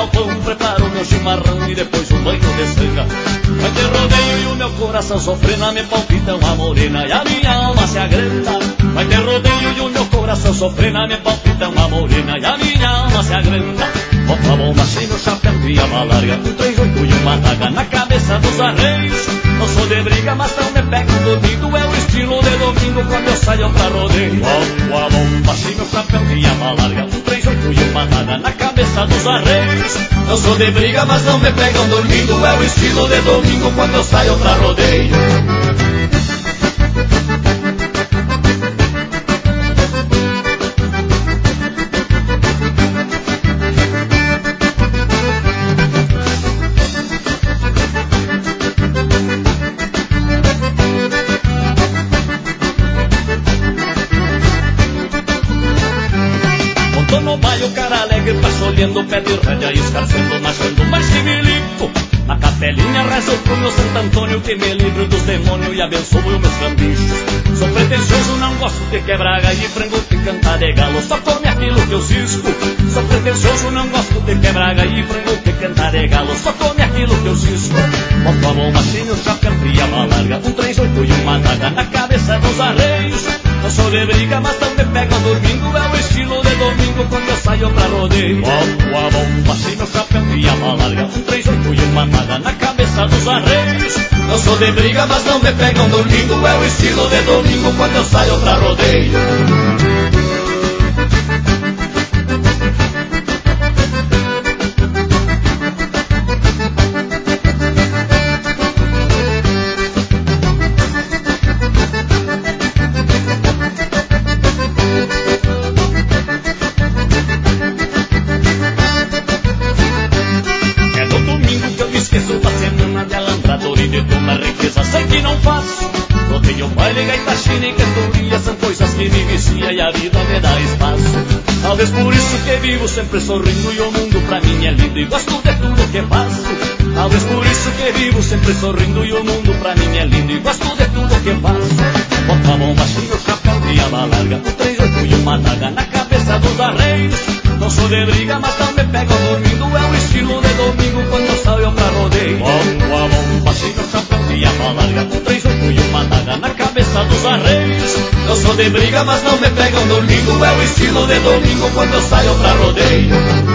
galpão, preparo meu chimarrão e depois um banho de sanga. Vai ter rodeio e o meu coração sofrendo, me palpitam a morena e a minha alma se agranda. Vai ter rodeio e o meu coração sofrendo, me palpitam a morena e a minha alma se agranda. Bota a bomba sem meu chapéu e a larga, um 38 e uma daga na cabeça dos arreios. Não sou de briga, mas não me pego dormindo, é o estilo de domingo quando eu saio pra rodeio. Bota a bomba sem meu chapéu e a larga, um 38 e uma daga na cabeça dos arreios. Não sou de briga, mas não me pegam dormindo, é o estilo de domingo quando eu saio pra rodeio. Olhando o pé de rédea e escarcendo, marchando mais que milico. Na capelinha rezo pro meu Santo Antônio que me livre dos demônios e abençoe os meus cambichos. Sou pretensioso, não gosto de quebraga e frango que canta de galo, só come aquilo que eu cisco. Sou pretensioso, não gosto de quebraga e frango que canta de galo, só come aquilo que eu cisco. Boto a bomba sem o chapéu e a larga, um 38 e uma daga na cabeça dos arreios. Não sou de briga, mas não me pegam dormindo, é o estilo de domingo quando eu saio pra rodeio. Boto a bomba sem meu chapéu e a larga, um 38 e uma daga na cabeça dos arreios. Não sou de briga, mas não me pegam dormindo, é o estilo de domingo quando eu saio pra rodeio. Talvez por isso que vivo sempre sorrindo e o mundo pra mim é lindo e gosto de tudo que faço. Talvez por isso que vivo sempre sorrindo e o mundo pra mim é lindo e gosto de tudo que faço. Bota a bomba sem o chapéu e a larga, um 38 e uma daga na cabeça dos arreios. Não sou de briga, mas não me pegam dormindo, é o estilo de domingo quando eu saio pra rodeio. Bota a bomba sem o chapéu e a larga, um 38 e uma daga na cabeça dos arreios. Não sou de briga, mas não me pegam dormindo, é o estilo de domingo quando eu saio pra rodeio.